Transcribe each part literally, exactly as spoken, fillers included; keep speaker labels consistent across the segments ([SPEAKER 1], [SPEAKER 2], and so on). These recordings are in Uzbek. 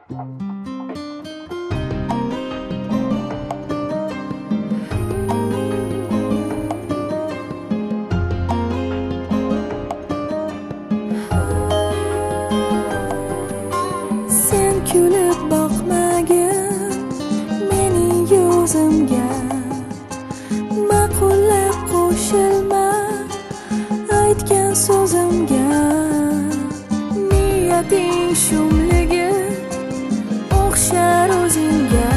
[SPEAKER 1] Sen kulib boqmagin mening yuzimga, ma'qullab qo'shilma aytgan so'zimga. Niyating shumligi o'xshar o'zingga,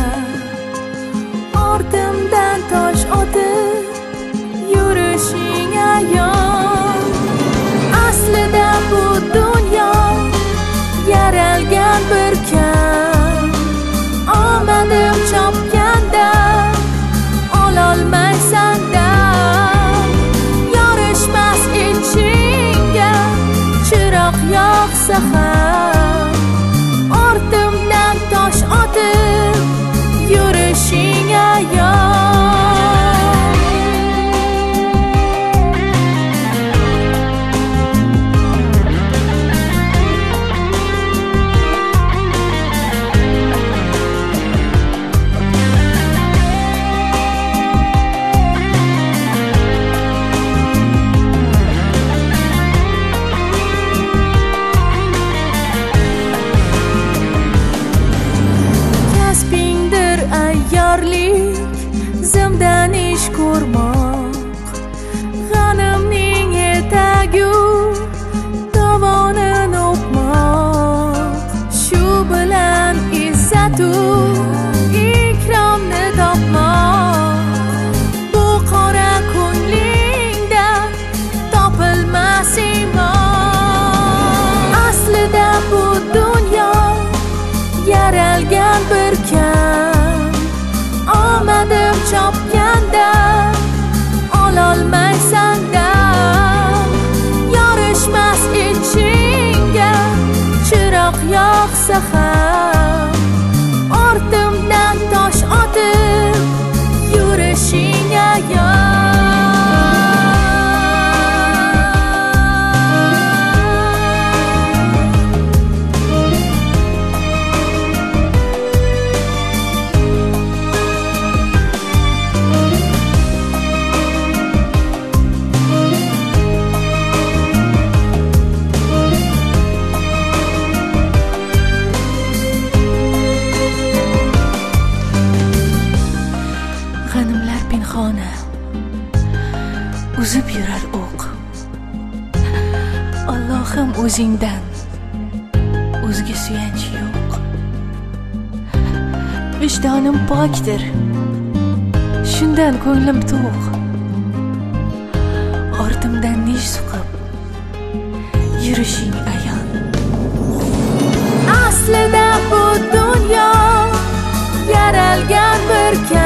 [SPEAKER 1] ortimdan tosh otib yurishing ayon. Aslida bu dunyo yaralgan bir kan, omadim chopganda ololmaysan dam. Yorishmas ichingga chiroq yoqsa ham, ortimdan tosh otib yurishing ayon. Zimdan ish ko'rmoq, g'animning etagu dovonini o'pmoq. Shu bilan izzatu ikromni topmoq. Bu qora ko'nglingdan topilmas iymon. Aslida bu dunyo yaralgan bir kan, omadim chopganda ololmaysan dam. Yorishmas ichingga chiroq yoqsa ham, ortimdan tosh otib yurishing ayon. G'animlar pinhona uzib yurar o'q. Allohim o'zingdan o'zga suyanch yo'q. Vijdonim pokdir, shundan ko'nglim to'q. Ortimdan nish suqib yurishing ayon. Aslida bu dunyo yaralgan bir kan,